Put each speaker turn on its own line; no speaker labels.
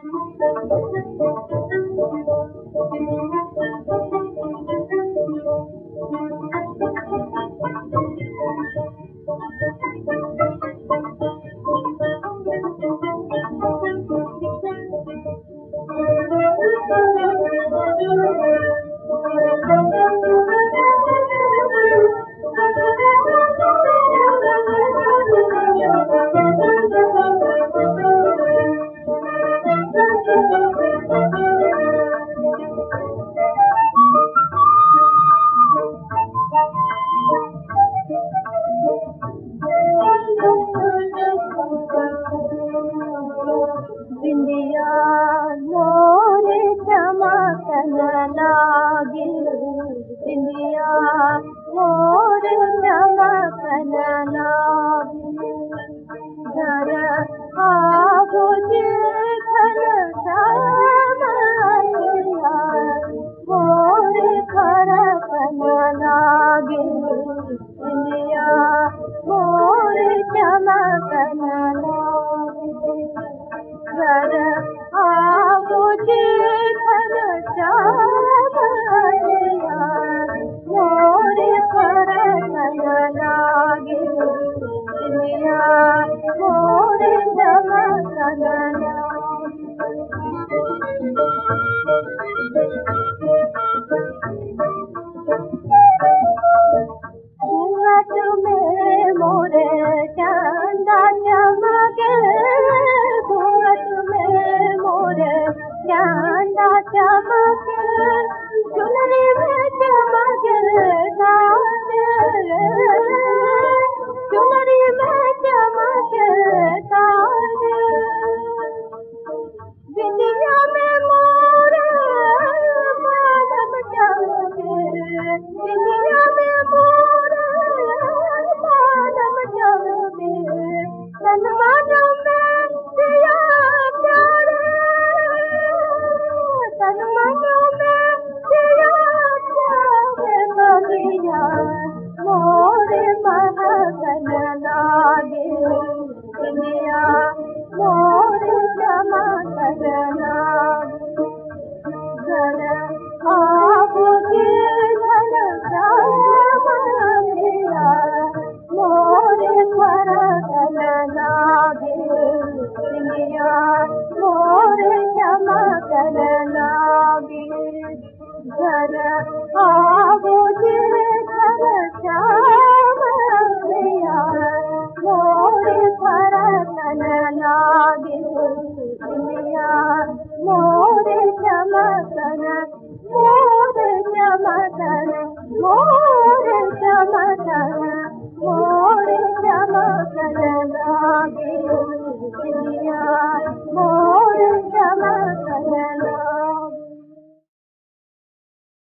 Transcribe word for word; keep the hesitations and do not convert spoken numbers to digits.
बिंदिया मोर चमकन लागे, बिंदिया मोर चमकन लागे। घर आगो देखन श्यामैया, मोर फरकन लागे। बिंदिया मोर चमकन लागे। घर आगो देखन श्यामैया, मोर फरकन लागे। बिंदिया मोर चमकन घूंघट में मोरे चंदा चमके, घूंघट में मोरे चंदा चमके। चुनरी में चमके तारे, चुनरी में चमके तारे। बिंदिया में मोरे बादम चमके, बिंदिया में मोरे बादम चमके। तन मन में दिया प्यारे, तन मन में दिया प्यारे। बगिया मोर महकन लागे, बिंदिया मोर चमकन लागे। घर आगो देखन श्यामैया, मोर फरकन लागे। बिंदिया मोर चमकन लागे। घर आगो देखन श्यामैया, मोर फरकन लागे। बिंदिया मोर चमकन, मोर चमकन, मोर चमकन, मोर चमकन।